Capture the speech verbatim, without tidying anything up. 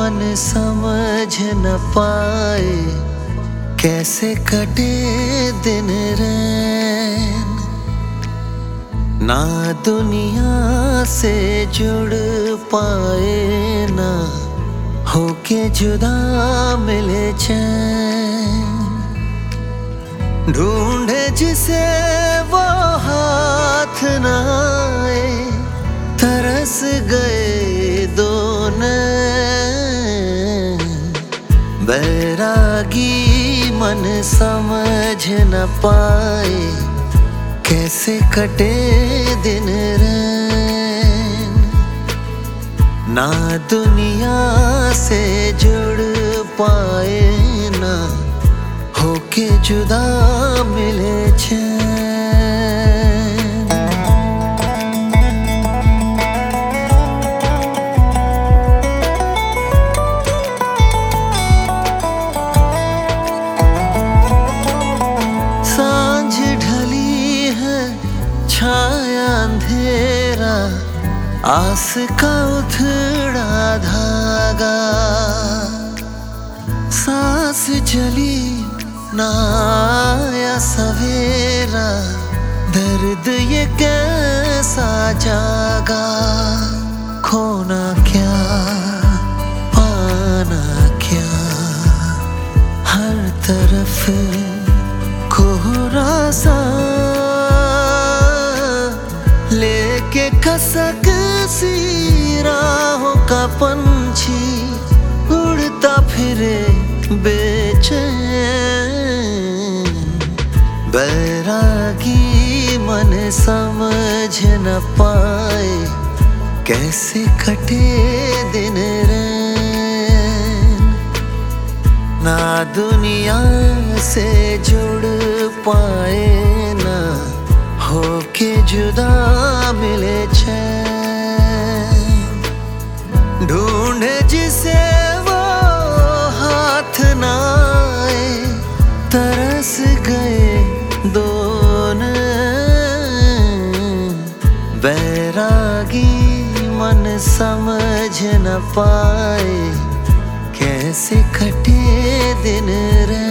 मन समझ न पाए कैसे कटे दिन रैन। ना दुनिया से जुड़ पाए ना होके जुदा मिले चैन। ढूंढे जिसे वो हाथ ना आए तरस गए दो नैन। बैरागी मन समझ न पाए कैसे कटे दिन रैन। ना दुनिया से जुड़ पाए ना होके जुदा मिले चैन। सांझ ढली है छाया अंधेरा आस का उथड़ा धागा। सांस चली ना आया सवेरा दर्द ये कैसा जागा। खोना क्या पाना क्या हर तरफ कोहरा सा लेके खसक सी राहों का पंछी उड़ता फिरे बेचैन। बैरागी मन समझ न पाए कैसे कटे दिन रैन। ना दुनिया से जुड़ पाए ना होके जुदा मिले चैन। ढूंढे जिसे वो हाथ ना आए तरस गए दो नैन। बैरागी मन समझ न पाए कैसे कटे दिन रैन।